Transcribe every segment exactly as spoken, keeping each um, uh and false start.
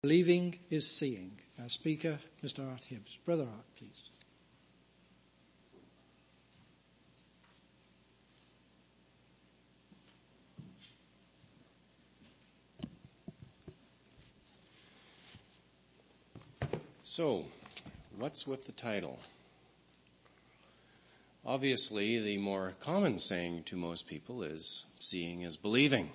Believing is seeing. Our speaker, Mister Art Hibbs. Brother Art, please. So, what's with the title? Obviously, the more common saying to most people is, seeing is believing.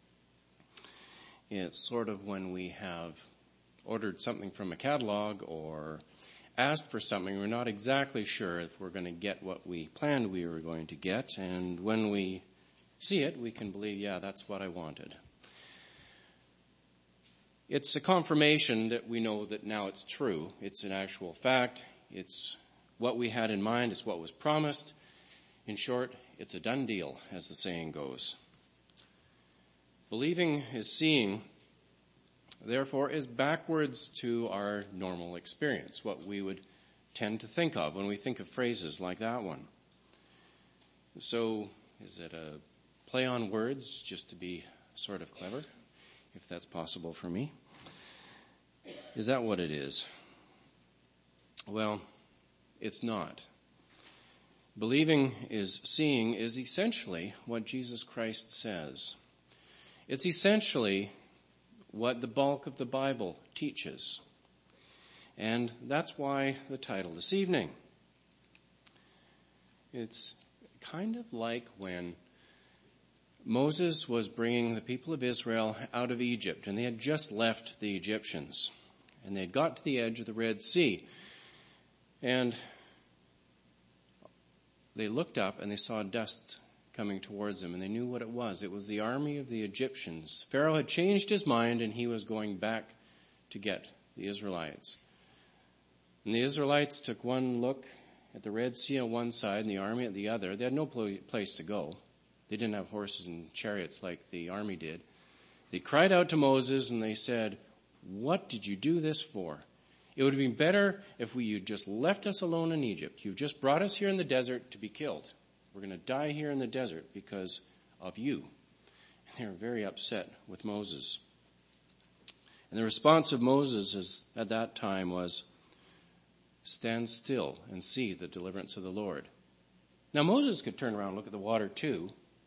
It's sort of when we have ordered something from a catalog or asked for something, we're not exactly sure if we're going to get what we planned we were going to get, and when we see it, we can believe, yeah, that's what I wanted. It's a confirmation that we know that now it's true. It's an actual fact. It's what we had in mind. It's what was promised. In short, it's a done deal, as the saying goes. Believing is seeing, therefore, is backwards to our normal experience, what we would tend to think of when we think of phrases like that one. So, is it a play on words just to be sort of clever, if that's possible for me? Is that what it is? Well, it's not. Believing is seeing is essentially what Jesus Christ says. It's essentially what the bulk of the Bible teaches. And that's why the title this evening. It's kind of like when Moses was bringing the people of Israel out of Egypt, and they had just left the Egyptians, and they had got to the edge of the Red Sea, and they looked up and they saw dust coming towards them, and they knew what it was. It was the army of the Egyptians. Pharaoh had changed his mind, and he was going back to get the Israelites. And the Israelites took one look at the Red Sea on one side and the army at the other. They had no place to go. They didn't have horses and chariots like the army did. They cried out to Moses and they said, "What did you do this for? It would have been better if we, you just left us alone in Egypt. You've just brought us here in the desert to be killed. We're going to die here in the desert because of you." And they were very upset with Moses. And the response of Moses is, at that time was, "Stand still and see the deliverance of the Lord." Now Moses could turn around and look at the water too.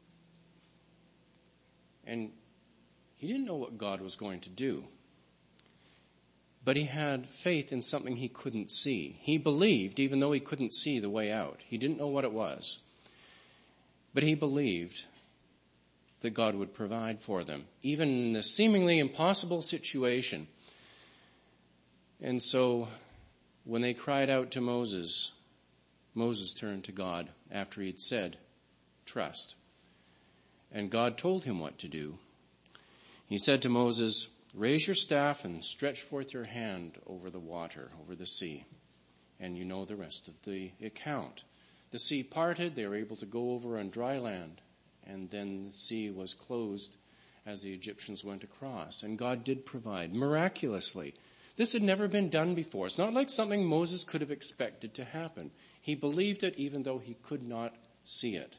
And he didn't know what God was going to do. But he had faith in something he couldn't see. He believed, even though he couldn't see the way out. He didn't know what it was. But he believed that God would provide for them, even in this seemingly impossible situation. And so, when they cried out to Moses, Moses turned to God after he'd said, "Trust." And God told him what to do. He said to Moses, "Raise your staff and stretch forth your hand over the water, over the sea." And you know the rest of the account. The sea parted, they were able to go over on dry land, and then the sea was closed as the Egyptians went across. And God did provide miraculously. This had never been done before. It's not like something Moses could have expected to happen. He believed it even though he could not see it.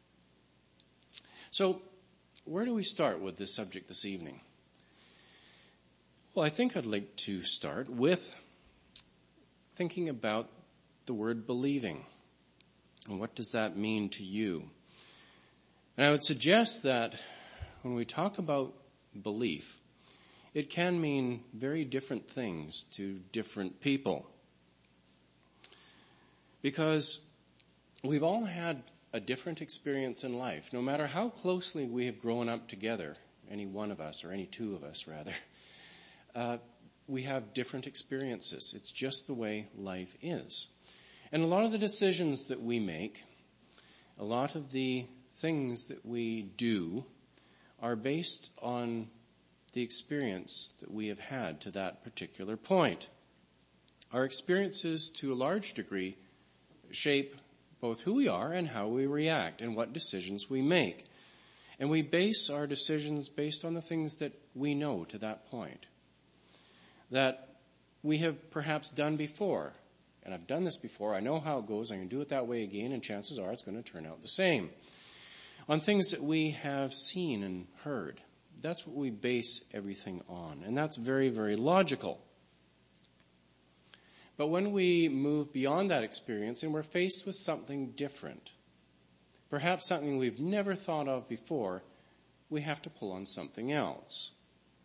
So, where do we start with this subject this evening? Well, I think I'd like to start with thinking about the word believing. And what does that mean to you? And I would suggest that when we talk about belief, it can mean very different things to different people. Because we've all had a different experience in life, no matter how closely we have grown up together, any one of us, or any two of us rather. Uh, we have different experiences. It's just the way life is. And a lot of the decisions that we make, a lot of the things that we do are based on the experience that we have had to that particular point. Our experiences, to a large degree, shape both who we are and how we react and what decisions we make. And we base our decisions based on the things that we know to that point, that we have perhaps done before. And I've done this before. I know how it goes. I can do it that way again, and chances are it's going to turn out the same. On things that we have seen and heard, That's what we base everything on. And that's very, very logical. But when we move beyond that experience and we're faced with something different, perhaps something we've never thought of before, we have to pull on something else.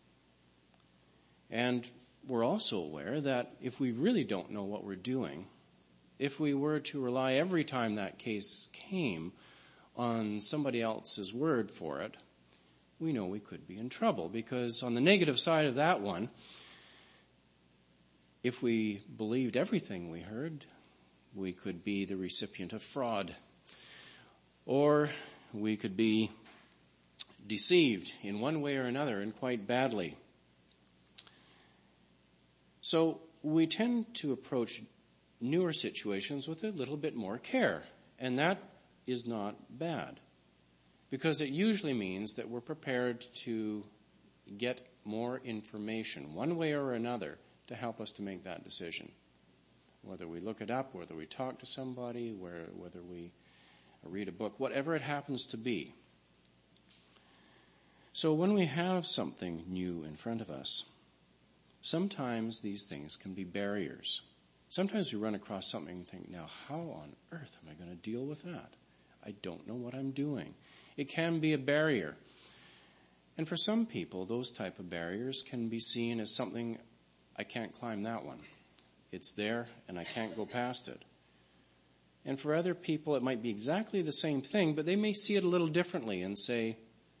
And we're also aware that if we really don't know what we're doing, if we were to rely every time that case came on somebody else's word for it, we know we could be in trouble. Because on the negative side of that one, if we believed everything we heard, we could be the recipient of fraud. Or we could be deceived in one way or another, and quite badly. So we tend to approach newer situations with a little bit more care, and that is not bad, because it usually means that we're prepared to get more information, one way or another, to help us to make that decision. Whether we look it up, whether we talk to somebody, where, whether we read a book, whatever it happens to be. So when we have something new in front of us, sometimes these things can be barriers. Sometimes we run across something and think, now how on earth am I going to deal with that? I don't know what I'm doing. It can be a barrier. And for some people, those type of barriers can be seen as something, I can't climb that one. It's there and I can't go past it. And for other people, it might be exactly the same thing, but they may see it a little differently and say,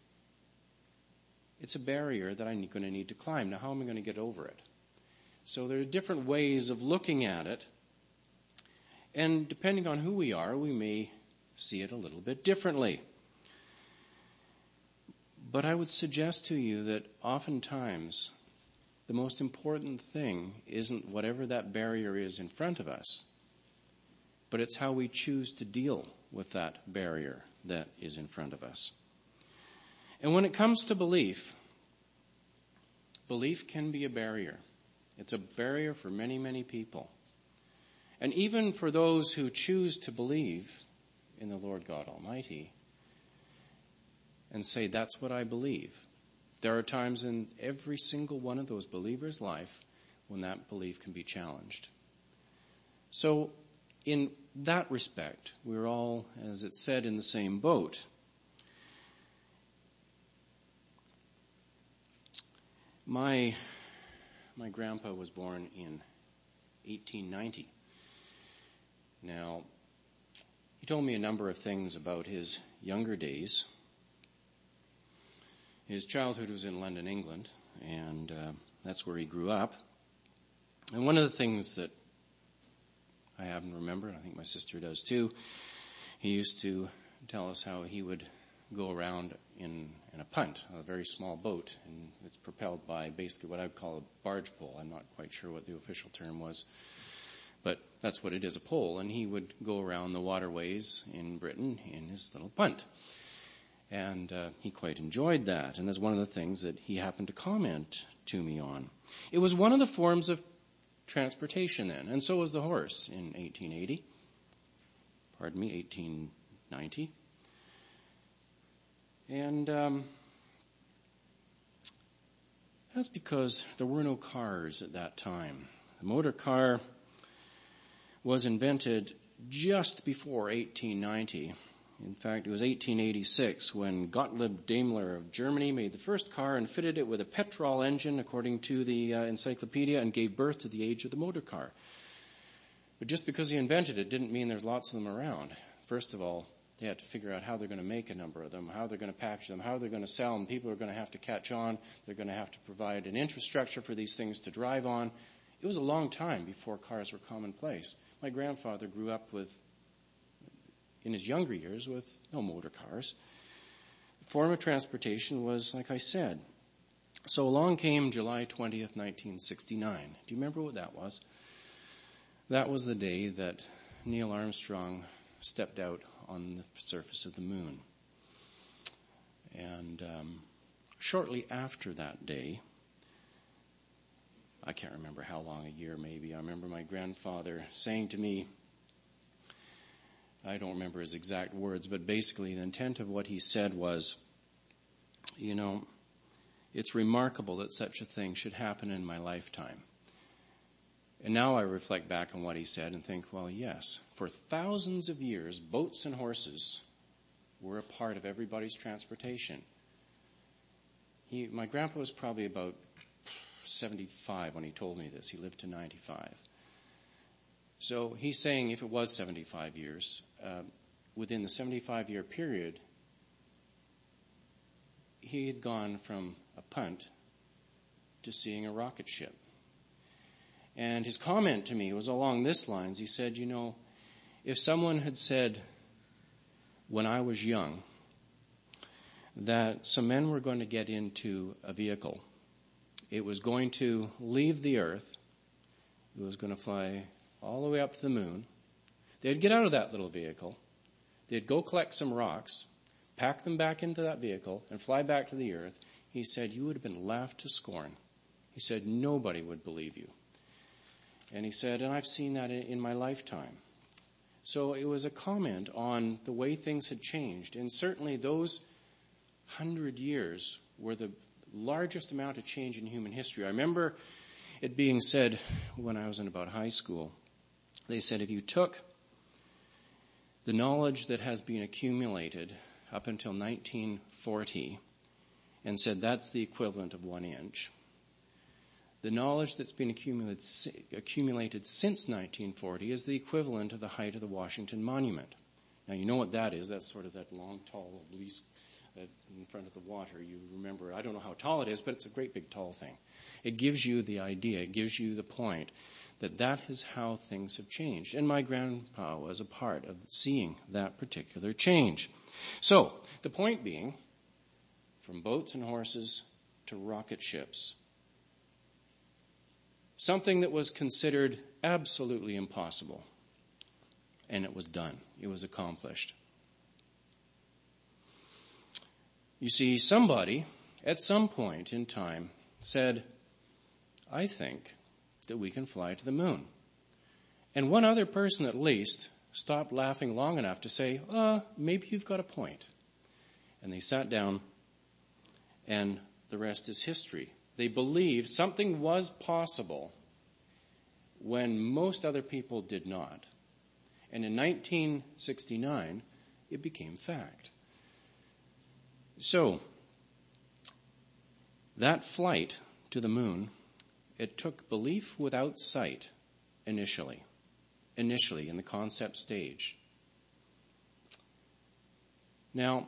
it's a barrier that I'm going to need to climb. Now, how am I going to get over it? So there are different ways of looking at it. And depending on who we are, we may see it a little bit differently. But I would suggest to you that oftentimes the most important thing isn't whatever that barrier is in front of us, but it's how we choose to deal with that barrier that is in front of us. And when it comes to belief, belief can be a barrier. It's a barrier for many, many people. And even for those who choose to believe in the Lord God Almighty and say, that's what I believe, there are times in every single one of those believers' life when that belief can be challenged. So in that respect, we're all, as it's said, in the same boat. My my grandpa was born in eighteen ninety. Now, he told me a number of things about his younger days. His childhood was in London, England, and uh, that's where he grew up. And one of the things that I happen to remember, and I think my sister does too, he used to tell us how he would go around in, in a punt, a very small boat, and it's propelled by basically what I would call a barge pole. I'm not quite sure what the official term was, but that's what it is, a pole. And he would go around the waterways in Britain in his little punt. And uh, he quite enjoyed that, and that's one of the things that he happened to comment to me on. It was one of the forms of transportation then, and so was the horse in eighteen eighty. Pardon me, eighteen ninety. And um, that's because there were no cars at that time. The motor car was invented just before eighteen ninety. In fact, it was eighteen eighty-six when Gottlieb Daimler of Germany made the first car and fitted it with a petrol engine, according to the uh, encyclopedia, and gave birth to the age of the motor car. But just because he invented it didn't mean there's lots of them around. First of all, they had to figure out how they're going to make a number of them, how they're going to package them, how they're going to sell them. People are going to have to catch on. They're going to have to provide an infrastructure for these things to drive on. It was a long time before cars were commonplace. My grandfather grew up with, in his younger years, with no motor cars. The form of transportation was, like I said. So along came July twentieth, nineteen sixty-nine. Do you remember what that was? That was the day that Neil Armstrong stepped out on the surface of the moon. And um, shortly after that day, I can't remember how long, a year maybe, I remember my grandfather saying to me, I don't remember his exact words, but basically the intent of what he said was, you know, It's remarkable that such a thing should happen in my lifetime. And now I reflect back on what he said and think, well, yes, for thousands of years, boats and horses were a part of everybody's transportation. He, my grandpa was probably about seventy-five when he told me this. He lived to ninety-five. So he's saying if it was seventy-five years, uh, within the seventy-five-year period, he had gone from a punt to seeing a rocket ship. And his comment to me was along this lines. He said, you know, if someone had said when I was young that some men were going to get into a vehicle, it was going to leave the earth, it was going to fly all the way up to the moon, they'd get out of that little vehicle, they'd go collect some rocks, pack them back into that vehicle, and fly back to the earth, he said, you would have been laughed to scorn. He said, nobody would believe you. And he said, and I've seen that in my lifetime. So it was a comment on the way things had changed. And certainly those hundred years were the largest amount of change in human history. I remember it being said when I was in about high school. They said if you took the knowledge that has been accumulated up until nineteen forty and said that's the equivalent of one inch, the knowledge that's been accumulated, accumulated since nineteen forty is the equivalent of the height of the Washington Monument. Now, you know what that is. That's sort of that long, tall obelisk in front of the water. You remember, I don't know how tall it is, but it's a great big tall thing. It gives you the idea, it gives you the point that that is how things have changed. And my grandpa was a part of seeing that particular change. So, the point being, from boats and horses to rocket ships, something that was considered absolutely impossible. And it was done. It was accomplished. You see, somebody at some point in time said, I think that we can fly to the moon. And one other person at least stopped laughing long enough to say, uh, maybe you've got a point. And they sat down, and the rest is history. They believed something was possible when most other people did not. And in nineteen sixty-nine, it became fact. So, that flight to the moon, it took belief without sight initially. Initially, in the concept stage. Now,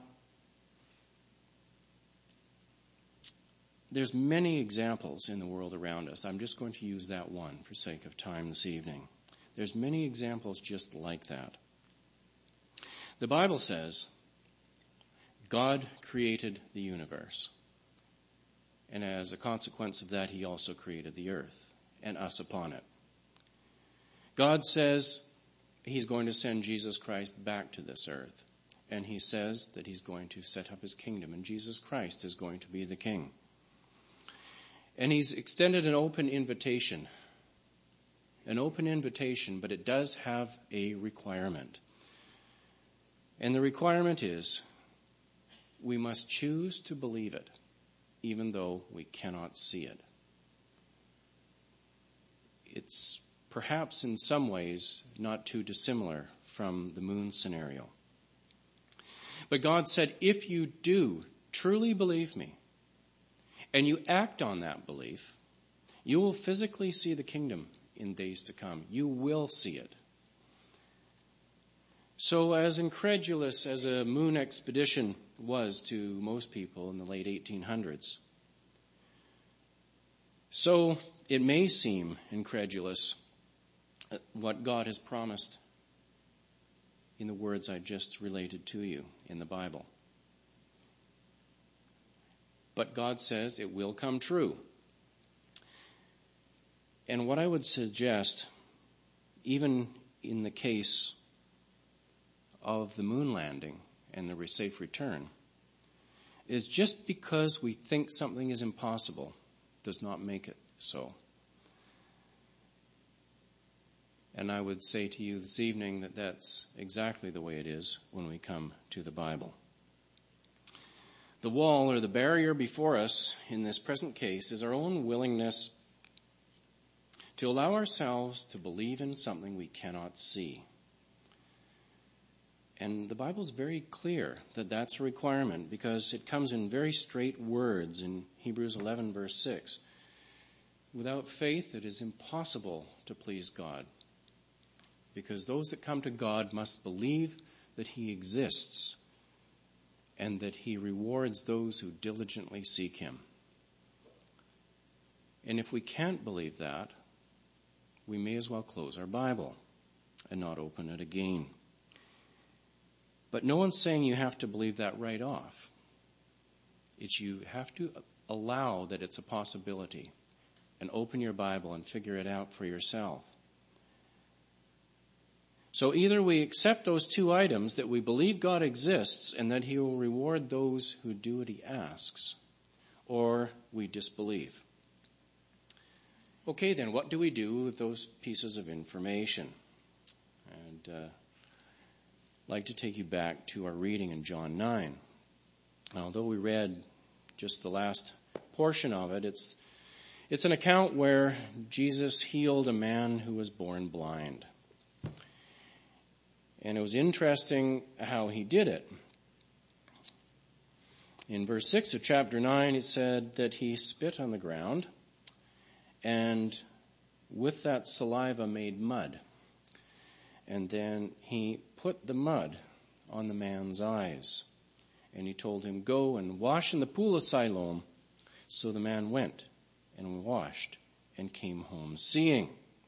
there's many examples in the world around us. I'm just going to use that one for sake of time this evening. There's many examples just like that. The Bible says God created the universe. And as a consequence of that, he also created the earth and us upon it. God says he's going to send Jesus Christ back to this earth. And he says that he's going to set up his kingdom, and Jesus Christ is going to be the king. And he's extended an open invitation. An open invitation, but it does have a requirement. And the requirement is we must choose to believe it, even though we cannot see it. It's perhaps in some ways not too dissimilar from the moon scenario. But God said, if you do truly believe me, and you act on that belief, you will physically see the kingdom in days to come. You will see it. So as incredulous as a moon expedition was to most people in the late eighteen hundreds, so it may seem incredulous what God has promised in the words I just related to you in the Bible. But God says it will come true. And what I would suggest, even in the case of the moon landing and the safe return, is just because we think something is impossible does not make it so. And I would say to you this evening that that's exactly the way it is when we come to the Bible. The wall or the barrier before us in this present case is our own willingness to allow ourselves to believe in something we cannot see. And the Bible's very clear that that's a requirement because it comes in very straight words in Hebrews eleven verse six. Without faith, it is impossible to please God, because those that come to God must believe that he exists and that he rewards those who diligently seek him. And if we can't believe that, we may as well close our Bible and not open it again. But no one's saying you have to believe that right off. It's you have to allow that it's a possibility and open your Bible and figure it out for yourself. So either we accept those two items, that we believe God exists and that he will reward those who do what he asks, or we disbelieve. Okay, then what do we do with those pieces of information? And uh, I'd like to take you back to our reading in John nine. And although we read just the last portion of it, it's it's an account where Jesus healed a man who was born blind. And it was interesting how he did it. In verse six of chapter nine, it said that he spit on the ground and with that saliva made mud. And then he put the mud on the man's eyes. And he told him, go and wash in the pool of Siloam. So the man went and washed and came home seeing.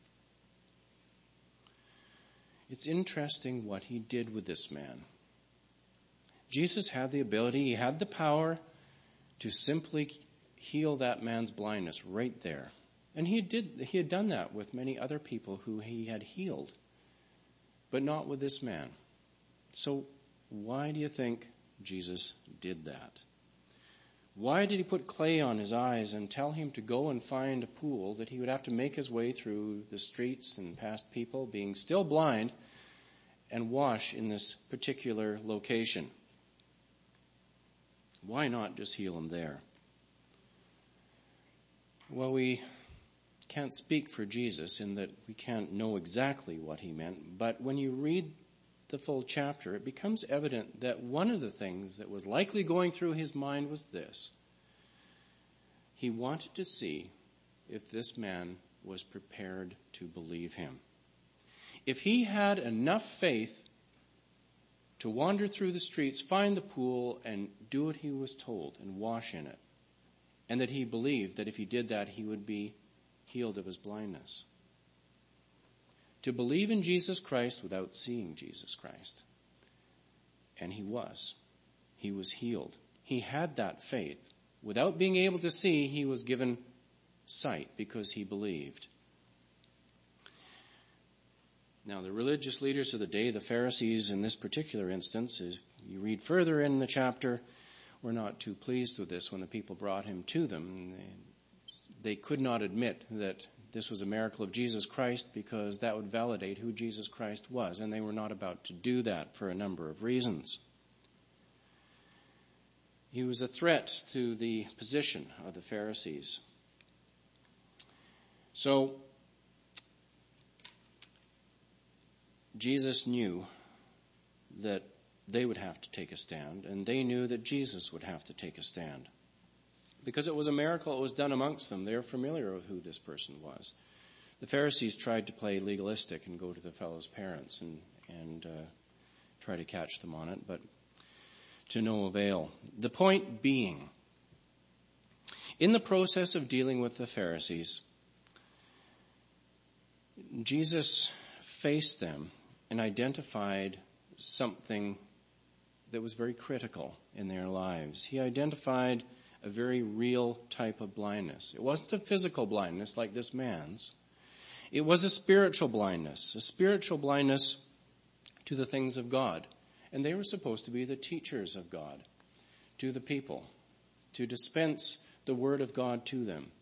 It's interesting what he did with this man. Jesus had the ability, he had the power to simply heal that man's blindness right there. And he did, he had done that with many other people who he had healed, but not with this man. So why do you think Jesus did that? Why did he put clay on his eyes and tell him to go and find a pool that he would have to make his way through the streets and past people, being still blind, and wash in this particular location? Why not just heal him there? Well, we can't speak for Jesus in that we can't know exactly what he meant, but when you read the full chapter, it becomes evident that one of the things that was likely going through his mind was this. He wanted to see if this man was prepared to believe him. If he had enough faith to wander through the streets, find the pool, and do what he was told and wash in it, and that he believed that if he did that, he would be healed of his blindness. To believe in Jesus Christ without seeing Jesus Christ. And he was. He was healed. He had that faith. Without being able to see, he was given sight because he believed. Now, the religious leaders of the day, the Pharisees in this particular instance, if you read further in the chapter, were not too pleased with this when the people brought him to them. They, they could not admit that this was a miracle of Jesus Christ because that would validate who Jesus Christ was, and they were not about to do that for a number of reasons. He was a threat to the position of the Pharisees. So, Jesus knew that they would have to take a stand, and they knew that Jesus would have to take a stand. Because it was a miracle, it was done amongst them. They were familiar with who this person was. The Pharisees tried to play legalistic and go to the fellow's parents and, and uh, try to catch them on it, but to no avail. The point being, in the process of dealing with the Pharisees, Jesus faced them and identified something that was very critical in their lives. He identified a very real type of blindness. It wasn't a physical blindness like this man's. It was a spiritual blindness, a spiritual blindness to the things of God. And they were supposed to be the teachers of God to the people, to dispense the word of God to them.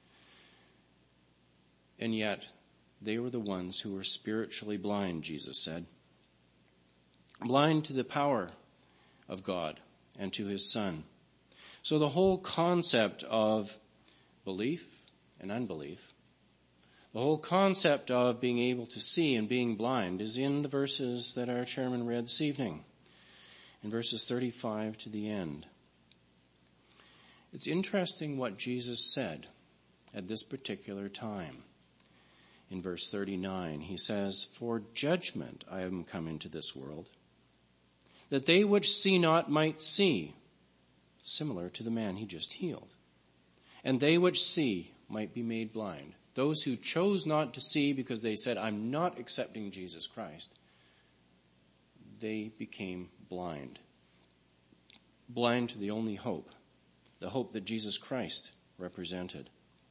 And yet, they were the ones who were spiritually blind, Jesus said. Blind to the power of God and to his Son. So the whole concept of belief and unbelief, the whole concept of being able to see and being blind is in the verses that our chairman read this evening, in verses thirty-five to the end. It's interesting what Jesus said at this particular time. In verse thirty-nine, he says, "For judgment I am come into this world, that they which see not might see," similar to the man he just healed, "and they which see might be made blind." Those who chose not to see because they said, "I'm not accepting Jesus Christ," they became blind. Blind to the only hope, the hope that Jesus Christ represented.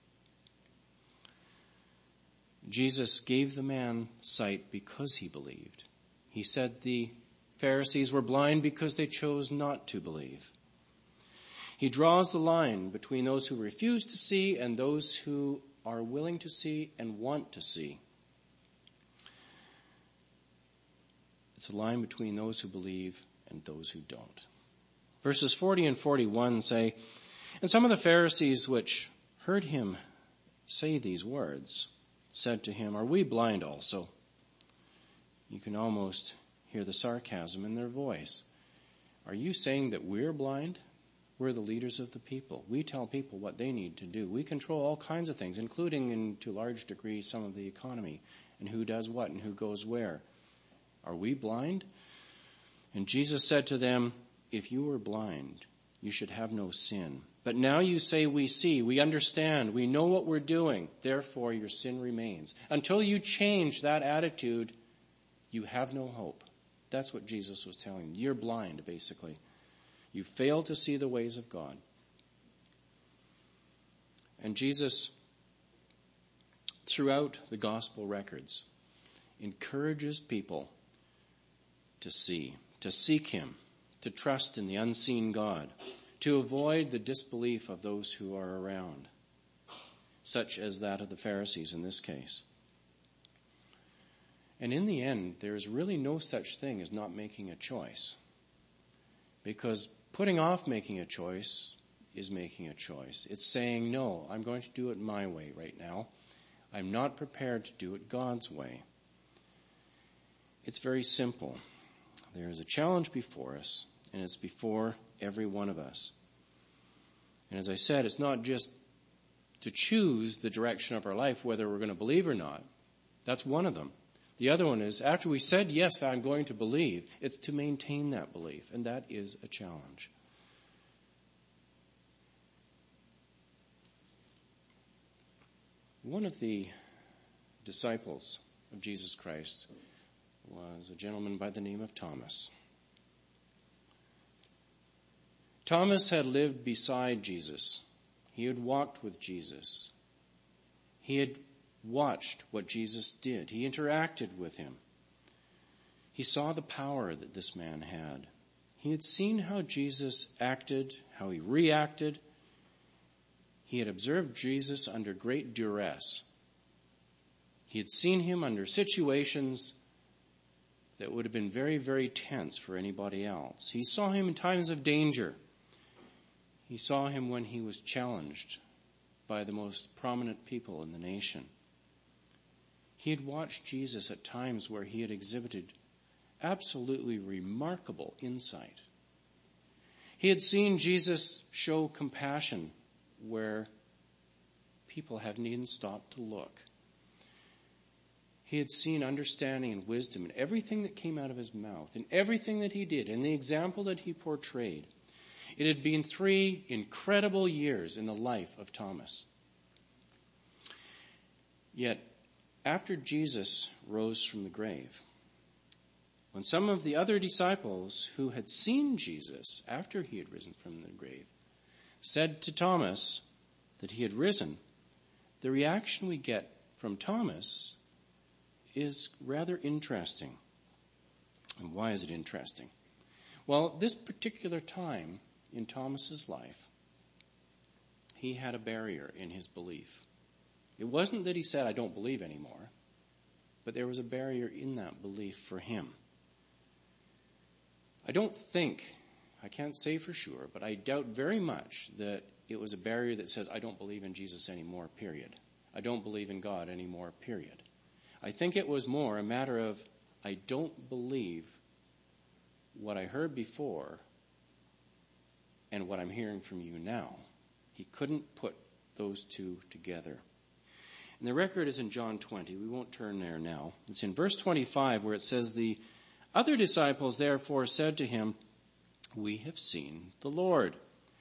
Jesus gave the man sight because he believed. He said the Pharisees were blind because they chose not to believe. He draws the line between those who refuse to see and those who are willing to see and want to see. It's a line between those who believe and those who don't. Verses forty and forty-one say, "And some of the Pharisees which heard him say these words said to him, 'Are we blind also?'" You can almost hear the sarcasm in their voice. "Are you saying that we're blind? We're the leaders of the people. We tell people what they need to do. We control all kinds of things, including, in, to a large degree, some of the economy, and who does what and who goes where. Are we blind?" And Jesus said to them, "If you were blind, you should have no sin. But now you say we see, we understand, we know what we're doing. Therefore, your sin remains. Until you change that attitude, you have no hope." That's what Jesus was telling them. You're blind, basically. You fail to see the ways of God. And Jesus, throughout the gospel records, encourages people to see, to seek him, to trust in the unseen God, to avoid the disbelief of those who are around, such as that of the Pharisees in this case. And in the end, there is really no such thing as not making a choice. Because putting off making a choice is making a choice. It's saying, "No, I'm going to do it my way right now. I'm not prepared to do it God's way." It's very simple. There is a challenge before us, and it's before every one of us. And as I said, it's not just to choose the direction of our life, whether we're going to believe or not. That's one of them. The other one is, after we said, "Yes, I'm going to believe," it's to maintain that belief, and that is a challenge. One of the disciples of Jesus Christ was a gentleman by the name of Thomas. Thomas had lived beside Jesus. He had walked with Jesus. He had watched what Jesus did. He interacted with him. He saw the power that this man had. He had seen how Jesus acted, how he reacted. He had observed Jesus under great duress. He had seen him under situations that would have been very, very tense for anybody else. He saw him in times of danger. He saw him when he was challenged by the most prominent people in the nation. He had watched Jesus at times where he had exhibited absolutely remarkable insight. He had seen Jesus show compassion where people hadn't even stopped to look. He had seen understanding and wisdom in everything that came out of his mouth, in everything that he did, in the example that he portrayed. It had been three incredible years in the life of Thomas. Yet, after Jesus rose from the grave, when some of the other disciples who had seen Jesus after he had risen from the grave said to Thomas that he had risen, the reaction we get from Thomas is rather interesting. And why is it interesting? Well, at this particular time in Thomas's life, he had a barrier in his belief. It wasn't that he said, "I don't believe anymore," but there was a barrier in that belief for him. I don't think, I can't say for sure, but I doubt very much that it was a barrier that says, I don't believe in Jesus anymore, period. I don't believe in God anymore, period. I think it was more a matter of, I don't believe what I heard before and what I'm hearing from you now. He couldn't put those two together. And the record is in John twenty. We won't turn there now. It's in verse twenty-five where it says, the other disciples therefore said to him, we have seen the Lord.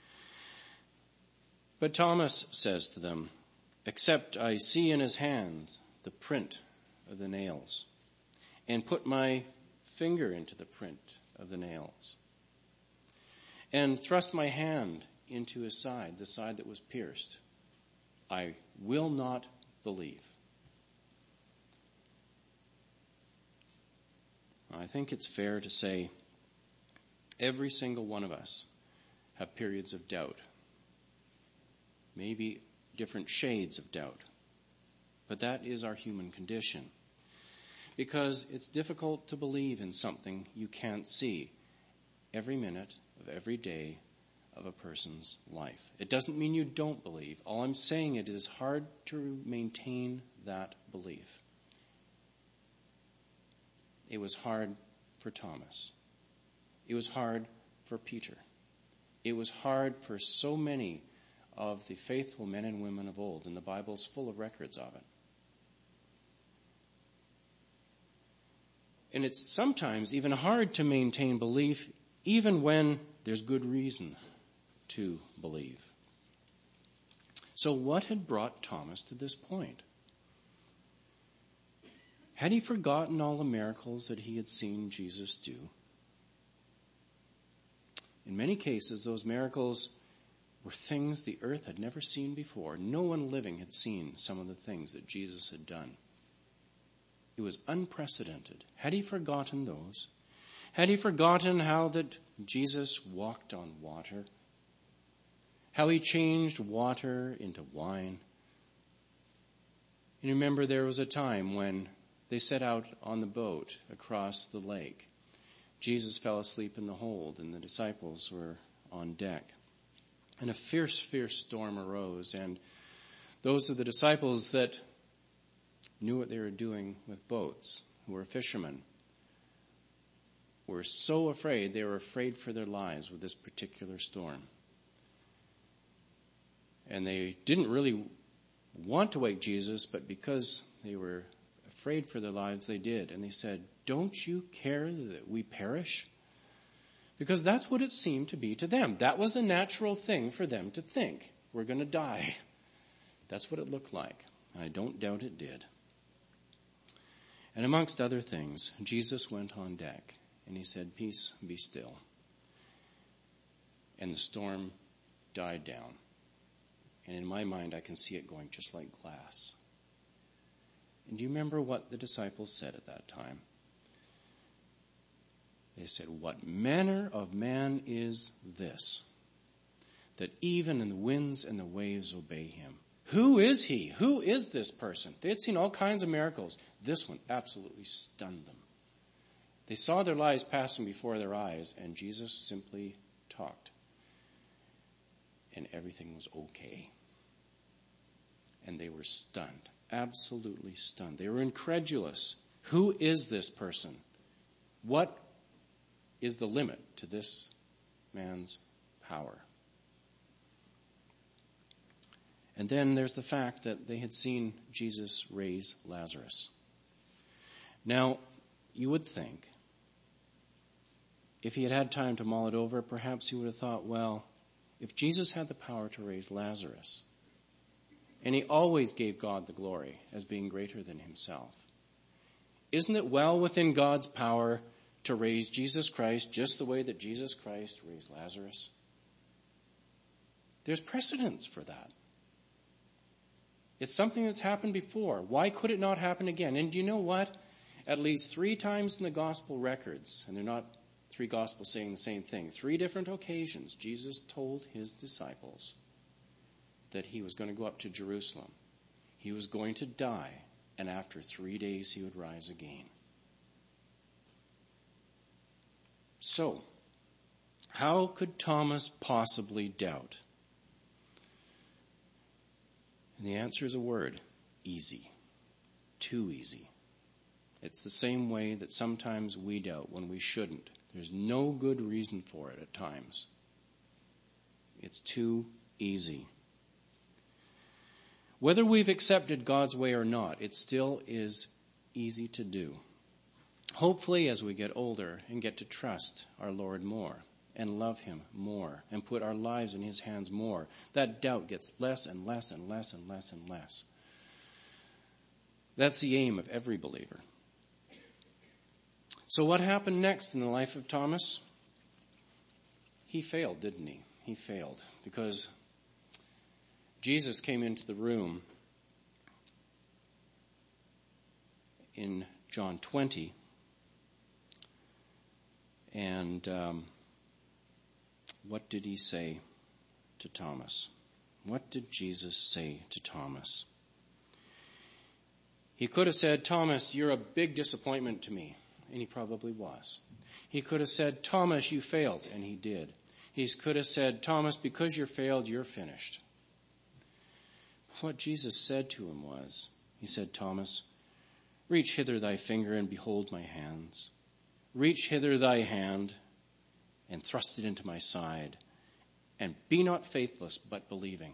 But Thomas says to them, except I see in his hand the print of the nails, and put my finger into the print of the nails, and thrust my hand into his side, the side that was pierced, I will not believe. I think it's fair to say every single one of us have periods of doubt, maybe different shades of doubt, but that is our human condition, because it's difficult to believe in something you can't see every minute of every day of a person's life. It doesn't mean you don't believe. All I'm saying, it is hard to maintain that belief. It was hard for Thomas. It was hard for Peter. It was hard for so many of the faithful men and women of old, and the Bible's full of records of it. And it's sometimes even hard to maintain belief even when there's good reason to believe. So what had brought Thomas to this point? Had he forgotten all the miracles that he had seen Jesus do? In many cases, those miracles were things the earth had never seen before. No one living had seen some of the things that Jesus had done. It was unprecedented. Had he forgotten those? Had he forgotten how that Jesus walked on water? How he changed water into wine? You remember there was a time when they set out on the boat across the lake. Jesus fell asleep in the hold and the disciples were on deck. And a fierce, fierce storm arose, and those of the disciples that knew what they were doing with boats, who were fishermen, were so afraid, they were afraid for their lives with this particular storm. And they didn't really want to wake Jesus, but because they were afraid for their lives, they did. And they said, don't you care that we perish? Because that's what it seemed to be to them. That was a natural thing for them to think. We're going to die. That's what it looked like. And I don't doubt it did. And amongst other things, Jesus went on deck and he said, peace, be still. And the storm died down. And in my mind, I can see it going just like glass. And do you remember what the disciples said at that time? They said, what manner of man is this, that even in the winds and the waves obey him? Who is he? Who is this person? They had seen all kinds of miracles. This one absolutely stunned them. They saw their lives passing before their eyes, and Jesus simply talked. And everything was okay. And they were stunned, absolutely stunned. They were incredulous. Who is this person? What is the limit to this man's power? And then there's the fact that they had seen Jesus raise Lazarus. Now, you would think, if he had had time to mull it over, perhaps he would have thought, well, if Jesus had the power to raise Lazarus, and he always gave God the glory as being greater than himself, isn't it well within God's power to raise Jesus Christ just the way that Jesus Christ raised Lazarus? There's precedence for that. It's something that's happened before. Why could it not happen again? And do you know what? At least three times in the gospel records, and they're not three gospels saying the same thing, three different occasions, Jesus told his disciples that he was going to go up to Jerusalem. He was going to die, and after three days he would rise again. So, How could Thomas possibly doubt? And the answer is a word: easy. Too easy. It's the same way that sometimes we doubt when we shouldn't. There's no good reason for it at times. It's too easy. Whether we've accepted God's way or not, it still is easy to do. Hopefully, as we get older and get to trust our Lord more and love him more and put our lives in his hands more, that doubt gets less and less and less and less and less. That's the aim of every believer. So what happened next in the life of Thomas? He failed, didn't he? He failed because Jesus came into the room in John twenty, and um, what did he say to Thomas? What did Jesus say to Thomas? He could have said, Thomas, you're a big disappointment to me. And he probably was. He could have said, Thomas, you failed. And he did. He could have said, Thomas, because you failed, you're finished. What Jesus said to him was, he said, Thomas, reach hither thy finger and behold my hands. Reach hither thy hand and thrust it into my side. And be not faithless, but believing.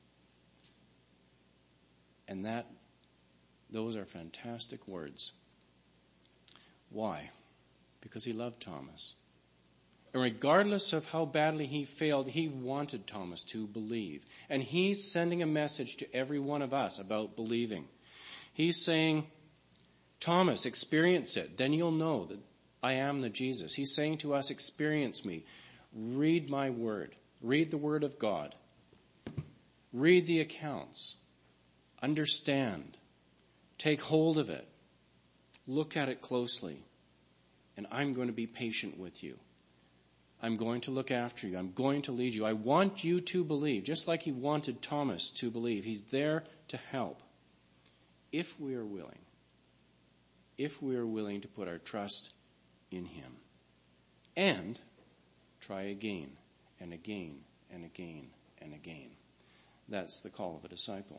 And that, those are fantastic words. Why? Because he loved Thomas. And regardless of how badly he failed, he wanted Thomas to believe. And he's sending a message to every one of us about believing. He's saying, Thomas, experience it. Then you'll know that I am the Jesus. He's saying to us, experience me. Read my word. Read the word of God. Read the accounts. Understand. Take hold of it. Look at it closely. And I'm going to be patient with you. I'm going to look after you. I'm going to lead you. I want you to believe, just like he wanted Thomas to believe. He's there to help. If we are willing. If we are willing to put our trust in him. And try again and again and again and again. That's the call of a disciple.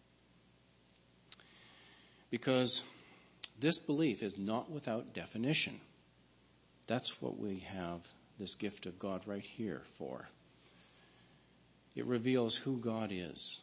Because this belief is not without definition. That's what we have this gift of God right here for. It reveals who God is.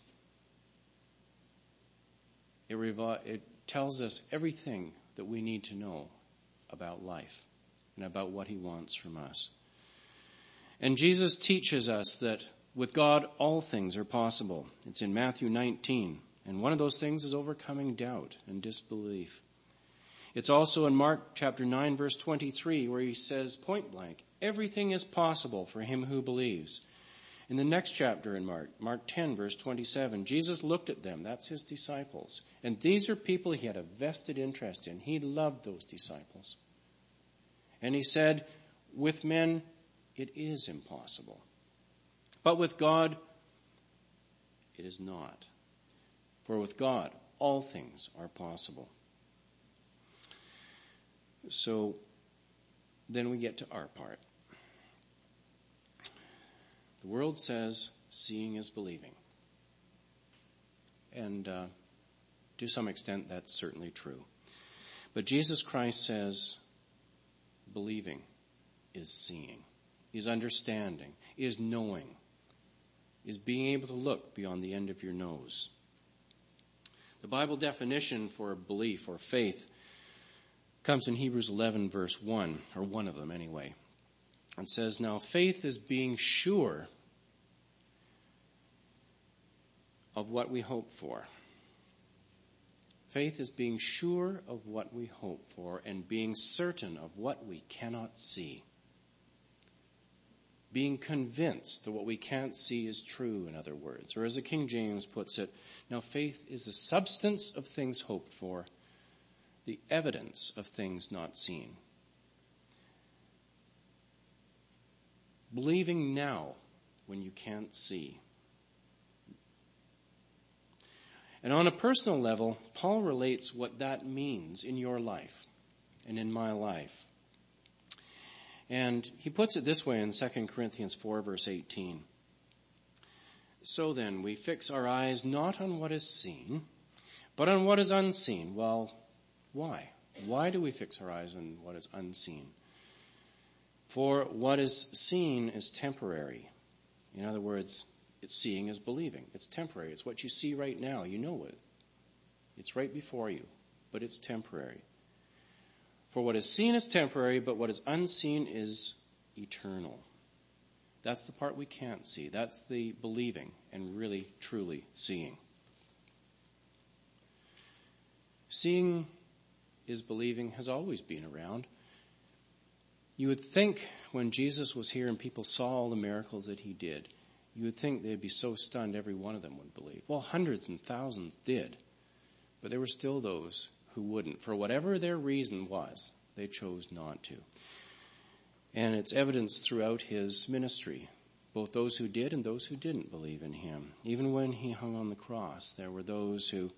It, revo- it tells us everything that we need to know about life and about what he wants from us. And Jesus teaches us that with God all things are possible. It's in Matthew nineteen. And one of those things is overcoming doubt and disbelief. It's also in Mark chapter nine, verse twenty-three, where he says point blank, everything is possible for him who believes. In the next chapter in Mark, Mark ten, verse twenty-seven, Jesus looked at them, that's his disciples. And these are people he had a vested interest in. He loved those disciples. And he said, with men, it is impossible. But with God, it is not. For with God, all things are possible. So then we get to our part. The world says seeing is believing. And uh, to some extent, that's certainly true. But Jesus Christ says believing is seeing, is understanding, is knowing, is being able to look beyond the end of your nose. The Bible definition for belief or faith comes in Hebrews eleven, verse one, or one of them anyway. It says, now faith is being sure of what we hope for. Faith is being sure of what we hope for and being certain of what we cannot see. Being convinced that what we can't see is true, in other words. Or as the King James puts it, now faith is the substance of things hoped for, the evidence of things not seen. Believing now when you can't see. And on a personal level, Paul relates what that means in your life and in my life. And he puts it this way in Second Corinthians four, verse eighteen. So then, we fix our eyes not on what is seen, but on what is unseen. Well, why? Why do we fix our eyes on what is unseen? For what is seen is temporary. In other words, it's seeing is believing. It's temporary. It's what you see right now. You know it. It's right before you, but it's temporary. For what is seen is temporary, but what is unseen is eternal. That's the part we can't see. That's the believing and really, truly seeing. Seeing is believing has always been around. You would think when Jesus was here and people saw all the miracles that he did, you would think they'd be so stunned every one of them would believe. Well, hundreds and thousands did. But there were still those who wouldn't. For whatever their reason was, they chose not to. And it's evidenced throughout his ministry, both those who did and those who didn't believe in him. Even when he hung on the cross, there were those who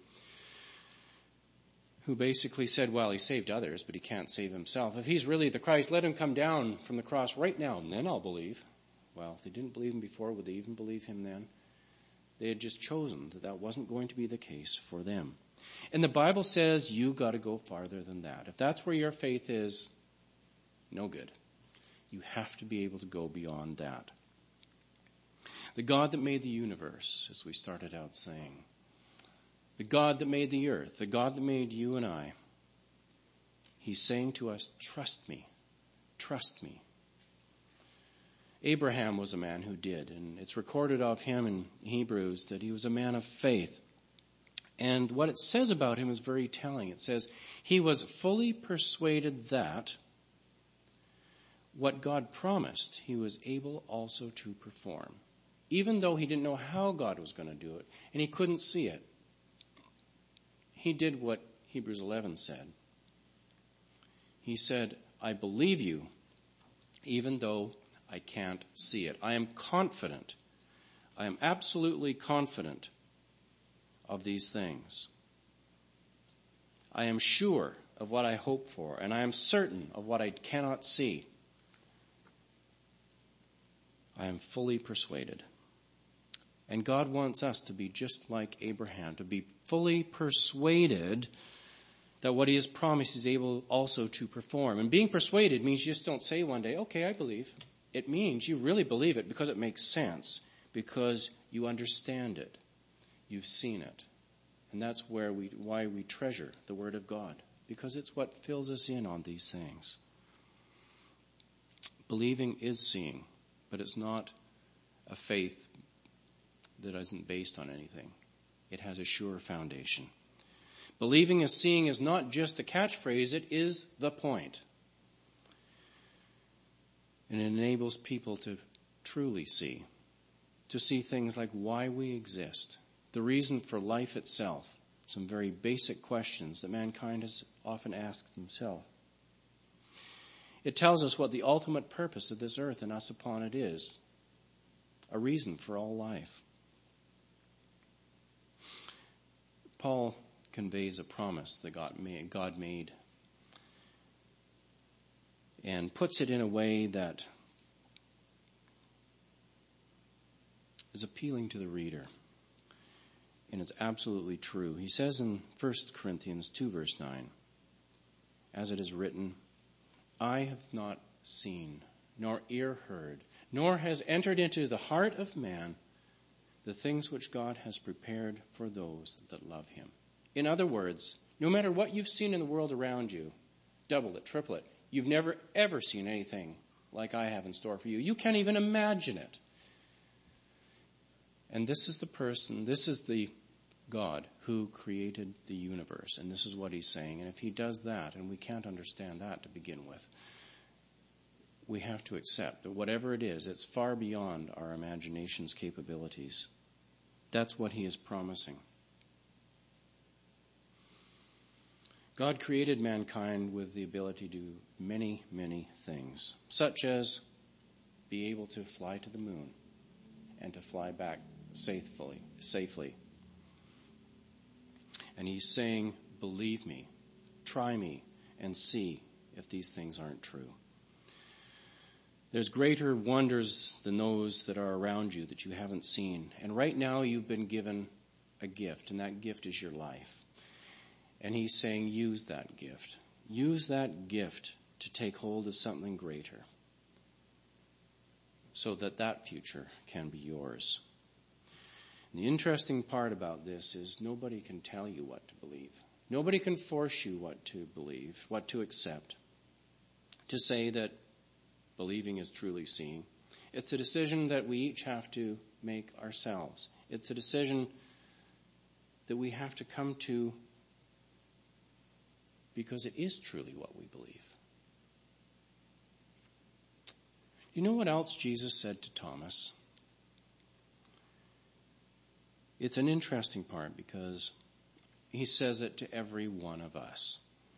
who basically said, well, he saved others, but he can't save himself. If he's really the Christ, let him come down from the cross right now, and then I'll believe. Well, if they didn't believe him before, would they even believe him then? They had just chosen that that wasn't going to be the case for them. And the Bible says you got to go farther than that. If that's where your faith is, no good. You have to be able to go beyond that. The God that made the universe, as we started out saying, the God that made the earth, the God that made you and I, he's saying to us, trust me, trust me. Abraham was a man who did, and it's recorded of him in Hebrews that he was a man of faith. And what it says about him is very telling. It says, he was fully persuaded that what God promised, he was able also to perform. Even though he didn't know how God was going to do it, and he couldn't see it. He did what Hebrews eleven said. He said, I believe you, even though I can't see it. I am confident. I am absolutely confident of these things. I am sure of what I hope for, and I am certain of what I cannot see. I am fully persuaded. And God wants us to be just like Abraham, to be fully persuaded that what he has promised is able also to perform. And being persuaded means you just don't say one day, okay, I believe. It means you really believe it because it makes sense, because you understand it. You've seen it. And that's where we, why we treasure the Word of God, because it's what fills us in on these things. Believing is seeing, but it's not a faith that isn't based on anything. It has a sure foundation. Believing as seeing is not just a catchphrase, it is the point. And it enables people to truly see, to see things like why we exist, the reason for life itself, some very basic questions that mankind has often asked themselves. It tells us what the ultimate purpose of this earth and us upon it is, a reason for all life. Paul conveys a promise that God made, God made and puts it in a way that is appealing to the reader and is absolutely true. He says in First Corinthians two, verse nine, as it is written, eye hath not seen, nor ear heard, nor has entered into the heart of man the things which God has prepared for those that love him. In other words, no matter what you've seen in the world around you, double it, triple it, you've never ever seen anything like I have in store for you. You can't even imagine it. And this is the person, this is the God who created the universe. And this is what he's saying. And if he does that, and we can't understand that to begin with, we have to accept that whatever it is, it's far beyond our imagination's capabilities. That's what he is promising. God created mankind with the ability to do many, many things, such as be able to fly to the moon and to fly back safely, safely. And he's saying, believe me, try me, and see if these things aren't true. There's greater wonders than those that are around you that you haven't seen. And right now you've been given a gift, and that gift is your life. And he's saying, use that gift. Use that gift to take hold of something greater so that that future can be yours. And the interesting part about this is nobody can tell you what to believe. Nobody can force you what to believe, what to accept, to say that believing is truly seeing. It's a decision that we each have to make ourselves. It's a decision that we have to come to because it is truly what we believe. You know what else Jesus said to Thomas? It's an interesting part because he says it to every one of us.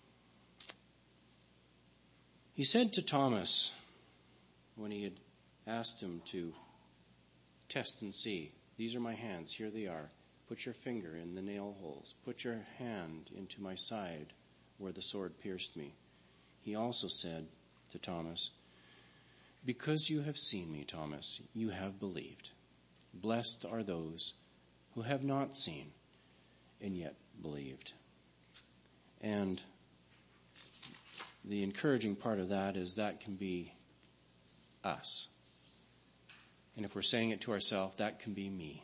He said to Thomas, when he had asked him to test and see, these are my hands, here they are. Put your finger in the nail holes. Put your hand into my side where the sword pierced me. He also said to Thomas, because you have seen me, Thomas, you have believed. Blessed are those who have not seen and yet believed. And the encouraging part of that is that can be us. And if we're saying it to ourselves, that can be me.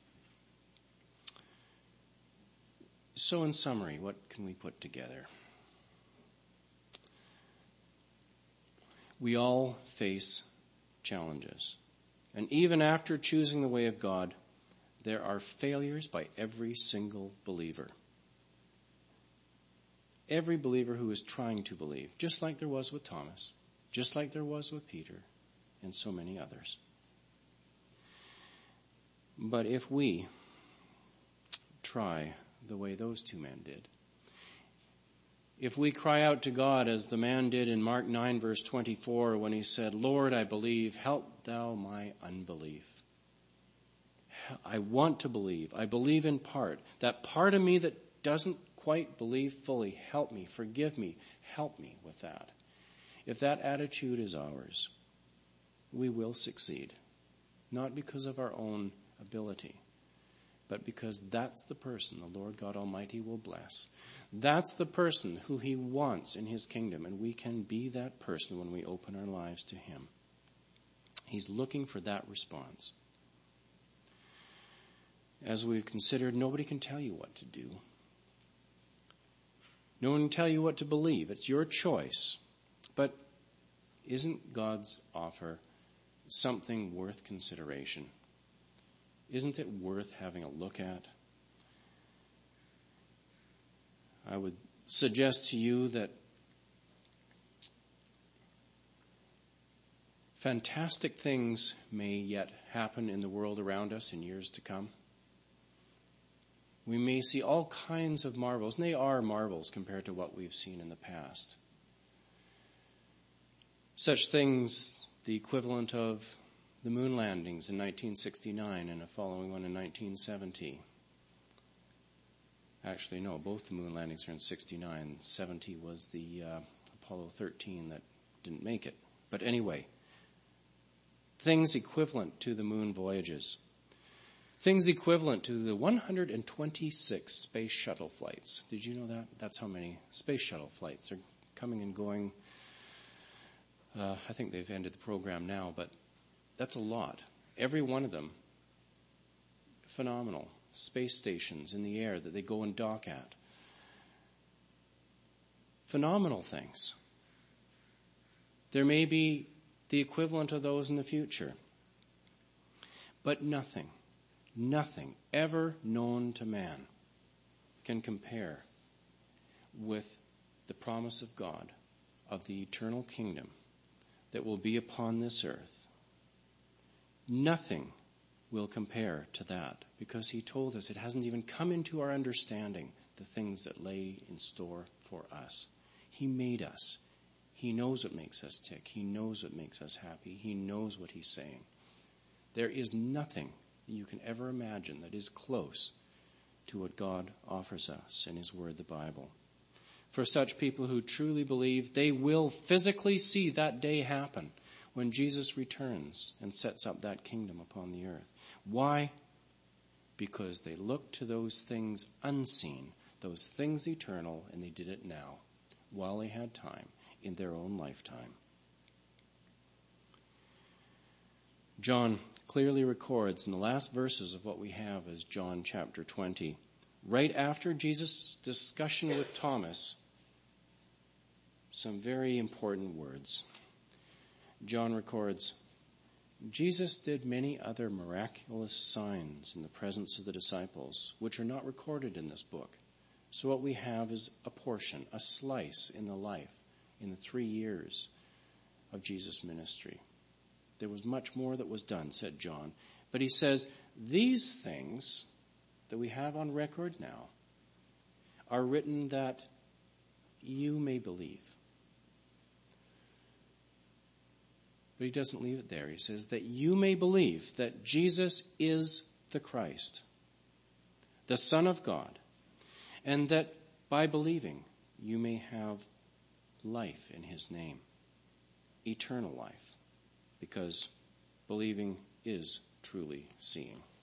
So in summary, what can we put together? We all face challenges. And even after choosing the way of God, there are failures by every single believer. Every believer who is trying to believe, just like there was with Thomas, just like there was with Peter, and so many others. But if we try the way those two men did, if we cry out to God as the man did in Mark nine verse twenty-four when he said, Lord, I believe, help thou my unbelief. I want to believe. I believe in part. That part of me that doesn't quite believe fully, help me, forgive me, help me with that. If that attitude is ours, we will succeed. Not because of our own ability, but because that's the person the Lord God Almighty will bless. That's the person who he wants in his kingdom, and we can be that person when we open our lives to him. He's looking for that response. As we've considered, nobody can tell you what to do. No one can tell you what to believe. It's your choice. But isn't God's offer something worth consideration? Isn't it worth having a look at? I would suggest to you that fantastic things may yet happen in the world around us in years to come. We may see all kinds of marvels, and they are marvels compared to what we've seen in the past. Such things, the equivalent of the moon landings in nineteen sixty-nine and a following one in nineteen seventy. Actually, no, both the moon landings are in sixty-nine. seventy was the uh, Apollo thirteen that didn't make it. But anyway, things equivalent to the moon voyages. Things equivalent to the one hundred twenty-six space shuttle flights. Did you know that? That's how many space shuttle flights are coming and going. Uh, I think they've ended the program now, but that's a lot. Every one of them, phenomenal. Space stations in the air that they go and dock at. Phenomenal things. There may be the equivalent of those in the future. But nothing, nothing ever known to man can compare with the promise of God of the eternal kingdom that will be upon this earth. Nothing will compare to that, because he told us it hasn't even come into our understanding the things that lay in store for us. He made us. He knows what makes us tick. He knows what makes us happy. He knows what he's saying. There is nothing you can ever imagine that is close to what God offers us in his word, the Bible. For such people who truly believe, they will physically see that day happen when Jesus returns and sets up that kingdom upon the earth. Why? Because they looked to those things unseen, those things eternal, and they did it now, while they had time, in their own lifetime. John clearly records in the last verses of what we have as John chapter twenty, right after Jesus' discussion with Thomas, some very important words. John records, Jesus did many other miraculous signs in the presence of the disciples, which are not recorded in this book. So what we have is a portion, a slice in the life, in the three years of Jesus' ministry. There was much more that was done, said John. But he says, these things that we have on record now are written that you may believe. But he doesn't leave it there. He says that you may believe that Jesus is the Christ, the Son of God, and that by believing you may have life in his name, eternal life, because believing is truly seeing.